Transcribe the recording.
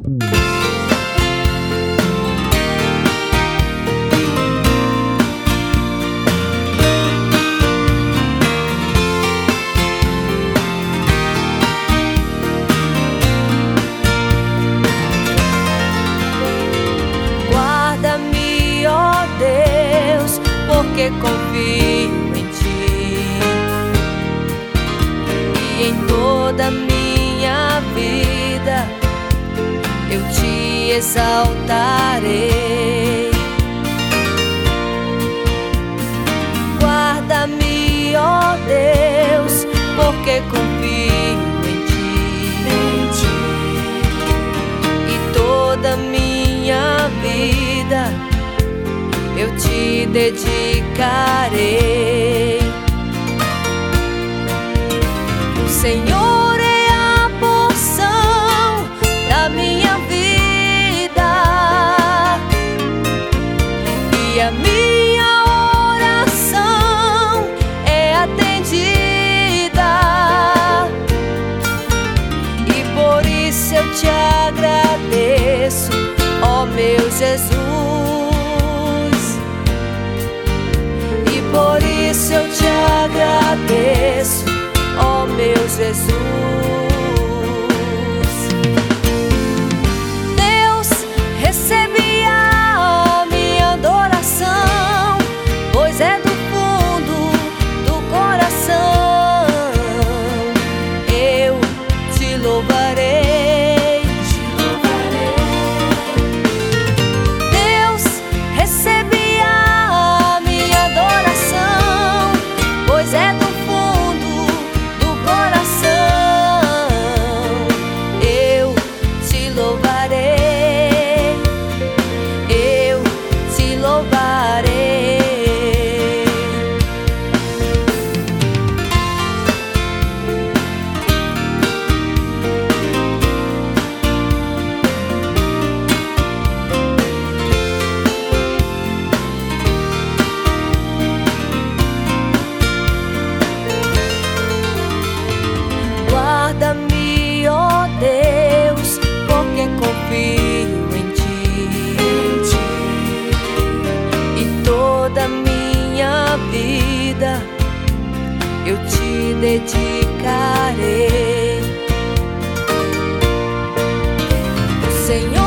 Guarda-me, ó Deus, porque confio em Ti, e em toda a minha vida eu Te exaltarei. Guarda-me, ó Deus, porque confio em Ti, e toda a minha vida eu Te dedicarei. O Senhor é a porção da minha vida, e a minha oração é atendida, e por isso eu Te agradeço, ó meu Jesus, e por isso eu Te agradeço, ó meu Jesus. Deus, recebe a minha adoração, pois é do fundo do coração. Eu Te louvarei, Deus, recebe a minha adoração, pois é do fundo do coração. Eu Te louvarei, eu Te louvarei. Guarda-me, ó Deus, porque confio em Ti, e toda a minha vida eu Te dedicarei. O Senhor